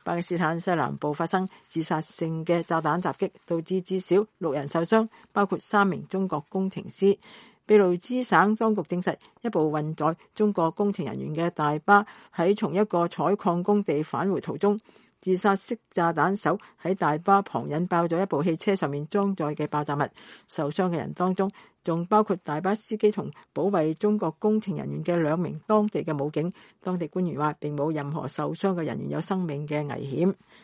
巴基斯坦西南部發生自殺性嘅炸彈襲擊，導致至少6人受傷，包括3名中國工程師。俾路支省當局證實，一部運載中國工程人員嘅大巴喺從一個採礦工地返回途中，自殺式炸彈手喺大巴旁引爆咗一部汽車上面裝載嘅爆炸物。受傷嘅人當中仲包括大巴司機同保衛中國工程人員嘅2名當地嘅武警。當地官員話並冇任何受傷嘅人員有生命嘅危險。